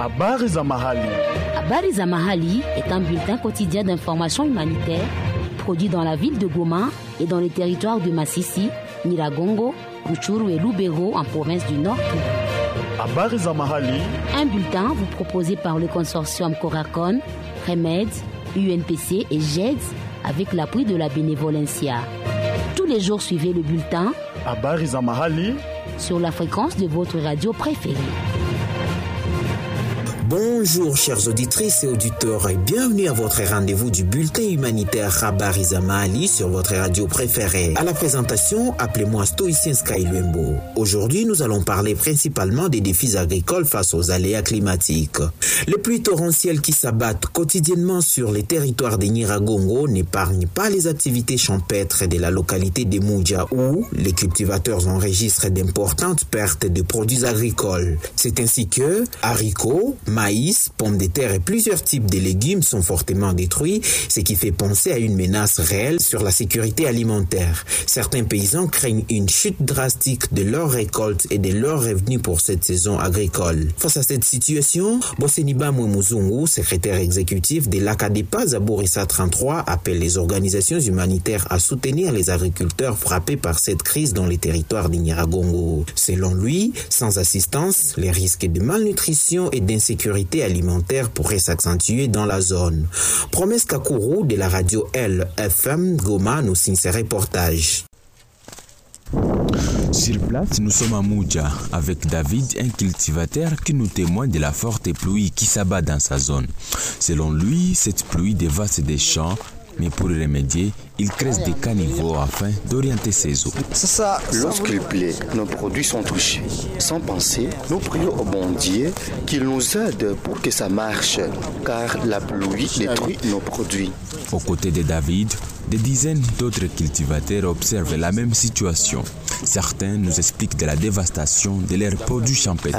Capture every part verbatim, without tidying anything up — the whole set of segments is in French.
Habari za mahali. Habari za mahali est un bulletin quotidien d'information humanitaire produit dans la ville de Goma et dans les territoires de Masisi, Nyiragongo, Rutshuru et Lubero en province du Nord. Habari za mahali. Un bulletin vous proposé par le consortium Coracon, Remed, U N P C et G E D S avec l'appui de la Bénévolencia. Tous les jours, suivez le bulletin Habari za mahali sur la fréquence de votre radio préférée. Bonjour chères auditrices et auditeurs et bienvenue à votre rendez-vous du bulletin humanitaire Habari za Mahali sur votre radio préférée. À la présentation, appelez-moi Stoïcien Skyluembo. Aujourd'hui, nous allons parler principalement des défis agricoles face aux aléas climatiques. Les pluies torrentielles qui s'abattent quotidiennement sur les territoires de Nyiragongo n'épargnent pas les activités champêtres de la localité de Mouja où les cultivateurs enregistrent d'importantes pertes de produits agricoles. C'est ainsi que haricots, maïs, pommes de terre et plusieurs types de légumes sont fortement détruits, ce qui fait penser à une menace réelle sur la sécurité alimentaire. Certains paysans craignent une chute drastique de leurs récoltes et de leurs revenus pour cette saison agricole. Face à cette situation, Boseniba Mwemuzungu, secrétaire exécutif de l'A C A D E P A Zabourissa trente-trois, appelle les organisations humanitaires à soutenir les agriculteurs frappés par cette crise dans les territoires de Nyiragongo. Selon lui, sans assistance, les risques de malnutrition et d'insécurité alimentaire pourrait s'accentuer dans la zone. Promesse Kakuru de la radio L F M Goma nous signe ce reportage. Sur place, nous sommes à Mouja avec David, un cultivateur qui nous témoigne de la forte pluie qui s'abat dans sa zone. Selon lui, cette pluie dévaste des champs, mais pour y remédier, il creuse des caniveaux afin d'orienter ses eaux. Lorsqu'il plaît, nos produits sont touchés. Sans penser, nous prions au bon Dieu qu'il nous aide pour que ça marche, car la pluie détruit nos produits. Aux côtés de David, des dizaines d'autres cultivateurs observent la même situation. Certains nous expliquent de la dévastation de leurs produits champêtres.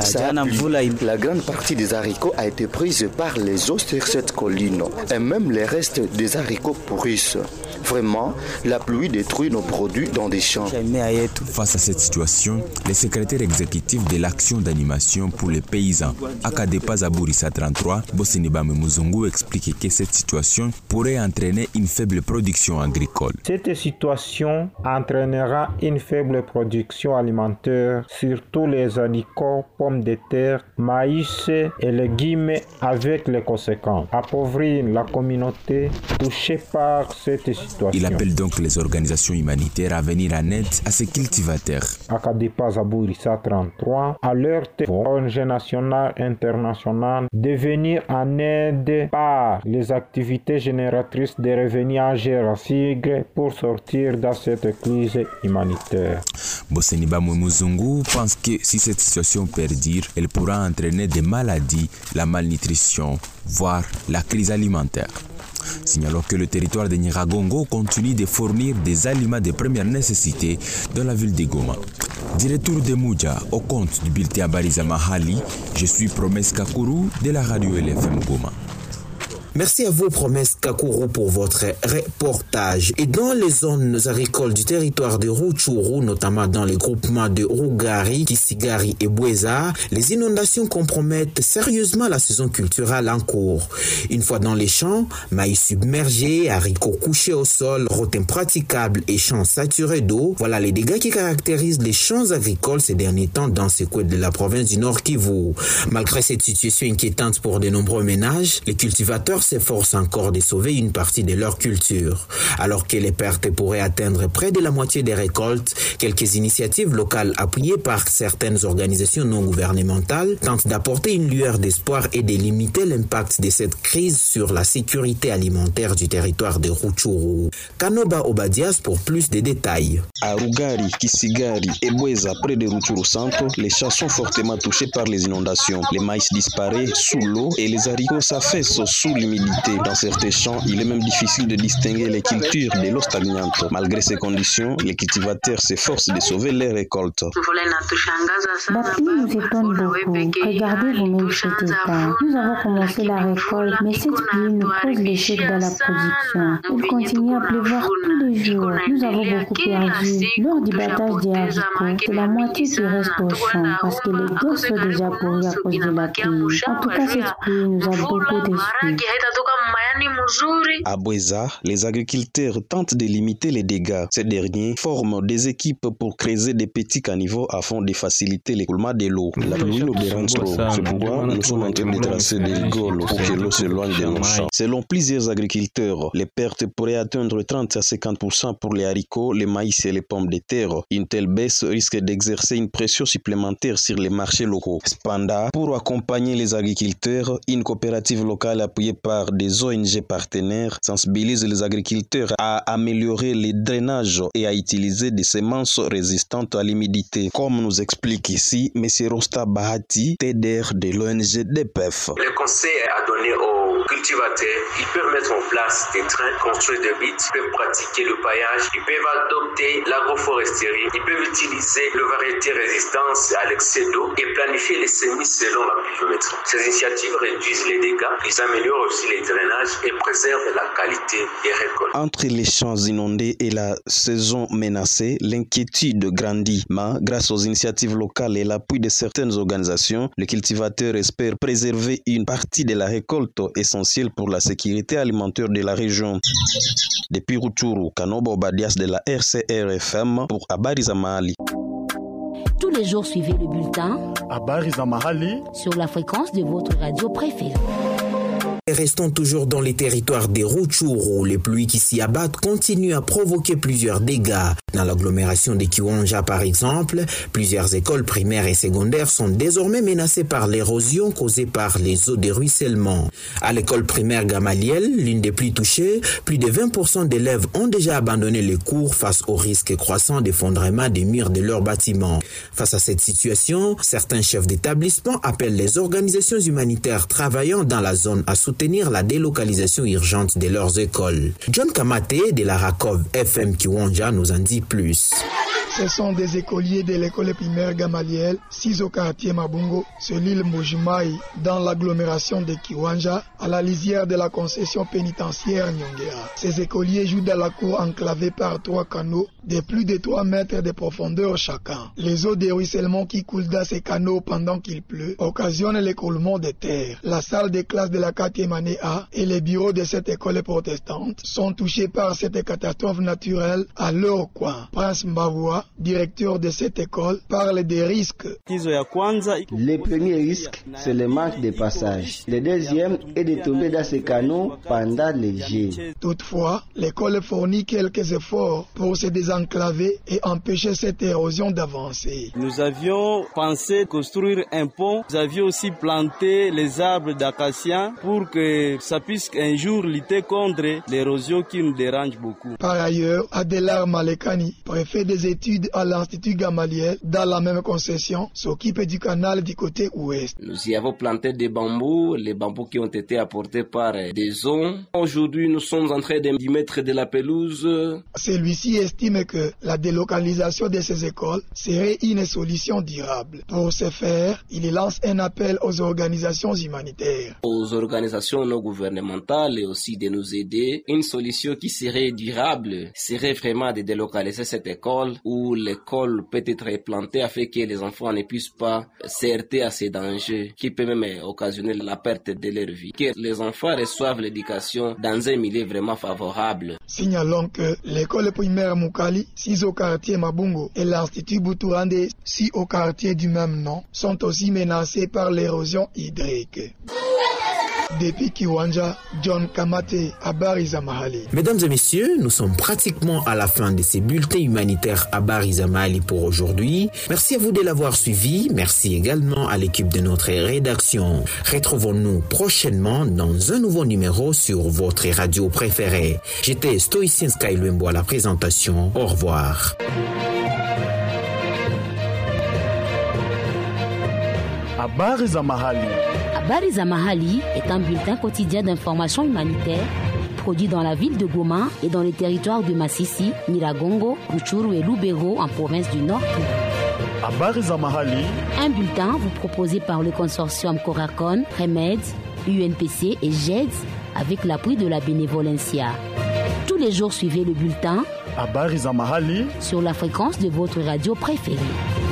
La grande partie des haricots a été prise par les eaux sur cette colline, et même les restes des haricots pourrissent. Vraiment, la pluie détruit nos produits dans des champs. Face à cette situation, le secrétaire exécutif de l'action d'animation pour les paysans, A C A D E P A Zabourissa trente-trois, Boseniba Mwemuzungu, explique que cette situation pourrait entraîner une faible production agricole. Cette situation entraînera une faible production alimentaire, surtout les haricots, pommes de terre, maïs et légumes, avec les conséquences. Appauvrir la communauté touchée par cette situation. Il appelle donc les organisations humanitaires à venir en aide à ces cultivateurs. A C A D E P A Zabourissa trente-trois alerte O N G nationale et internationale de venir en aide par les activités génératrices de revenus à Gérassigre pour sortir de cette crise humanitaire. Boseniba Mwemuzungu pense que si cette situation perdure, elle pourra entraîner des maladies, la malnutrition, voire la crise alimentaire. Signalons que le territoire de Nyiragongo continue de fournir des aliments de première nécessité dans la ville de Goma. Du retour de Mouja au compte du bulletin Habari za Mahali, je suis Promesse Kakuru de la radio L F M Goma. Merci à vous, Promesse Kakuru, pour votre reportage. Et dans les zones agricoles du territoire de Rutshuru, notamment dans les groupements de Rugari, Kisigari et Bweza, les inondations compromettent sérieusement la saison culturelle en cours. Une fois dans les champs, maïs submergés, haricots couchés au sol, routes impraticables et champs saturés d'eau, voilà les dégâts qui caractérisent les champs agricoles ces derniers temps dans ces coins de la province du Nord Kivu. Malgré cette situation inquiétante pour de nombreux ménages, les cultivateurs s'efforcent encore de sauver une partie de leur culture. Alors que les pertes pourraient atteindre près de la moitié des récoltes, quelques initiatives locales appuyées par certaines organisations non gouvernementales tentent d'apporter une lueur d'espoir et de limiter l'impact de cette crise sur la sécurité alimentaire du territoire de Rutshuru. Kanoba Obadias pour plus de détails. À Rugari, Kisigari et Bweza, près de Rutshuru Centre, les champs sont fortement touchés par les inondations. Les maïs disparaissent sous l'eau et les haricots s'affaissent sous l'immensité l'humidité. Dans certains champs, il est même difficile de distinguer les cultures de l'eau stagnante. Malgré ces conditions, les cultivateurs s'efforcent de sauver les récoltes. La pluie nous étonne beaucoup. Regardez vous-même cet état. Nous avons commencé la récolte, mais cette pluie nous cause l'échec dans la production. Il continue à pleuvoir tous les jours. Nous avons beaucoup perdu. Lors du battage des haricots, c'est la moitié qui reste au champ parce que les deux sont déjà pourris à cause de la pluie. En tout cas, cette pluie nous a beaucoup déçus. À Bweza, les agriculteurs tentent de limiter les dégâts. Ces derniers forment des équipes pour creuser des petits caniveaux afin de faciliter l'écoulement de l'eau. La pluie nous dérange trop. C'est pourquoi nous sommes en train de tracer des rigoles pour que l'eau s'éloigne de nos champs. Selon plusieurs agriculteurs, les pertes pourraient atteindre trente à cinquante pour cent pour les haricots, les maïs et les pommes de terre. Une telle baisse risque d'exercer une pression supplémentaire sur les marchés locaux. Cependant, pour accompagner les agriculteurs, une coopérative locale appuyée par des O N G partenaires sensibilise les agriculteurs à améliorer les drainages et à utiliser des semences résistantes à l'humidité. Comme nous explique ici M. Rosta Bahati, T D R de l'O N G D P F. Le conseil à donner aux cultivateurs, ils peuvent mettre en place des trains construits de bits, ils peuvent pratiquer le paillage, ils peuvent adopter l'agroforesterie, ils peuvent utiliser le variété résistance à l'excès d'eau et planifier les semis selon la pluviométrie. Ces initiatives réduisent les dégâts, ils améliorent aussi les drainages et préservent la qualité des récoltes. Entre les champs inondés et la saison menacée, l'inquiétude grandit. Mais grâce aux initiatives locales et l'appui de certaines organisations, les cultivateurs espèrent préserver une partie de la récolte essentielle pour la sécurité alimentaire de la région. Depuis Rutshuru, Kanobo Badias de la R C R F M pour Habari za Mahali. Tous les jours, suivez le bulletin Habari za Mahali sur la fréquence de votre radio préférée. Restons toujours dans les territoires des Rutshuru. Les pluies qui s'y abattent continuent à provoquer plusieurs dégâts. Dans l'agglomération de Kiwanja, par exemple, plusieurs écoles primaires et secondaires sont désormais menacées par l'érosion causée par les eaux de ruissellement. À l'école primaire Gamaliel, l'une des plus touchées, plus de vingt pour cent d'élèves ont déjà abandonné les cours face au risque croissant d'effondrement des murs de leurs bâtiments. Face à cette situation, certains chefs d'établissement appellent les organisations humanitaires travaillant dans la zone à soutenir la délocalisation urgente de leurs écoles. John Kamate de la Rakov F M Kiwanja nous en dit plus. Ce sont des écoliers de l'école primaire Gamaliel, six au quartier Mabungo, sur l'île Mojimai, dans l'agglomération de Kiwanja, à la lisière de la concession pénitentiaire Nyongera. Ces écoliers jouent dans la cour enclavée par trois canaux de plus de trois mètres de profondeur chacun. Les eaux de ruissellement qui coulent dans ces canaux pendant qu'il pleut occasionnent l'écoulement des terres. La salle de classe de la quatrième année A et les bureaux de cette école protestante sont touchés par cette catastrophe naturelle à leur coin. Prince Mbavoua, directeur de cette école, parle des risques. Le premier risque, c'est le manque de passage. Le deuxième est de tomber dans ces canaux pendant les jets. Toutefois, l'école fournit quelques efforts pour se désenclaver et empêcher cette érosion d'avancer. Nous avions pensé construire un pont. Nous avions aussi planté les arbres d'acacia pour que ça puisse un jour lutter contre l'érosion qui nous dérange beaucoup. Par ailleurs, Adelar Malekani, préfet des études à l'Institut Gamaliel, dans la même concession, s'occupe du canal du côté ouest. Nous y avons planté des bambous, les bambous qui ont été apportés par des eaux. Aujourd'hui, nous sommes en train d'y mettre de la pelouse. Celui-ci estime que la délocalisation de ces écoles serait une solution durable. Pour ce faire, il lance un appel aux organisations humanitaires. Aux organisations non gouvernementales et aussi de nous aider. Une solution qui serait durable serait vraiment de délocaliser cette école où l'école peut être plantée afin que les enfants ne puissent pas s'heurter à ces dangers qui peuvent même occasionner la perte de leur vie. Que les enfants reçoivent l'éducation dans un milieu vraiment favorable. Signalons que l'école primaire Mukali, six au quartier Mabungo, et l'Institut Boutourande, six au quartier du même nom, sont aussi menacés par l'érosion hydrique. Depuis Kiwanja, John Kamate, Habari za Mahali. Mesdames et messieurs, nous sommes pratiquement à la fin de ces bulletins humanitaires Habari za Mahali pour aujourd'hui. Merci à vous de l'avoir suivi. Merci également à l'équipe de notre rédaction. Retrouvons-nous prochainement dans un nouveau numéro sur votre radio préférée. J'étais Stoïcien Skyluembo à la présentation. Au revoir. Habari za Mahali. Habari za Mahali est un bulletin quotidien d'information humanitaire produit dans la ville de Goma et dans les territoires de Masisi, Nyiragongo, Rutshuru et Lubero en province du Nord. Habari za Mahali. Un bulletin vous proposé par le consortium Coracon, Remed, U N P C et G E D S avec l'appui de la Bénévolencia. Tous les jours, suivez le bulletin Habari za Mahali sur la fréquence de votre radio préférée.